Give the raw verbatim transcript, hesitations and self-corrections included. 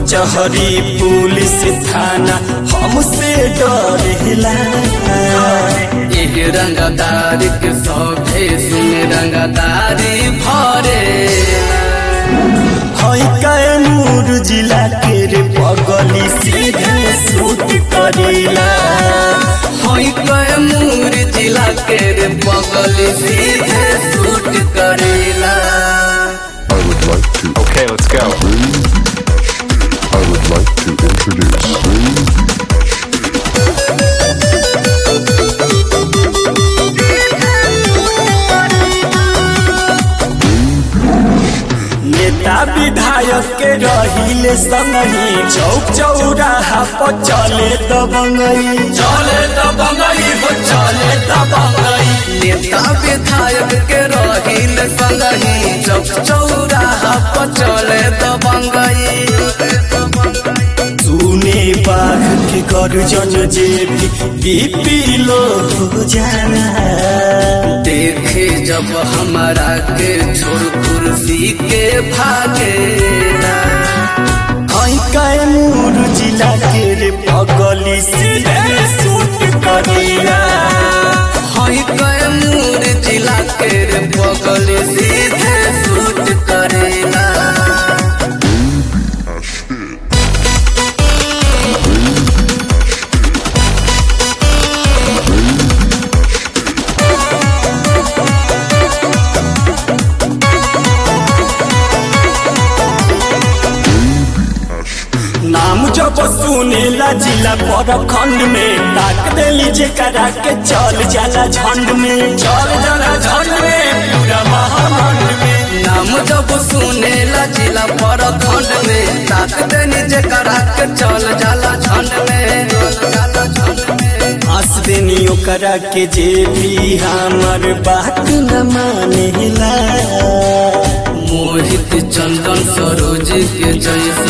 कचहरी पुलिस थाना हमसे डरेला। एक रंगदारी के सौभे सुन रंगदारी भरे हई कैमूर जिला के रे पगली सीधे सूट करेला। हई कैमूर जिला के रे पगली सीधे सूट करेला। I would like to. Okay, let's go. I would like to introduce. नेता विधायक के रहिले संगही चौक चौराहा पर चले दबंगई चले दबंगई हो चले दबंगई। नेता विधायक के रहिल संगही चौक चौराहा पर चले दबंगई। सुने बाघ के गर्जन जे भी बीपी लो हो जाना। देखे जब हमारा के छोड़ कुर्सी के भागे हई कैमूर जिला के रे पगली सीधे सूट करेला। हई कैमूर जिला के रे पगली सीधे सूट करेला। नाम जब सुनेला जिला प्रखंड में ताक देली जेकरा के चल जाला झंड में चल जाला झंड में पूरा महामंड में। नाम जब सुनेला जिला प्रखंड में ताक देनी जेकरा के चल जाला झंड में। हंस देनी ओकरा के जे भी हमर बात न मानेला। मोहित चंदन सरोज के जैसे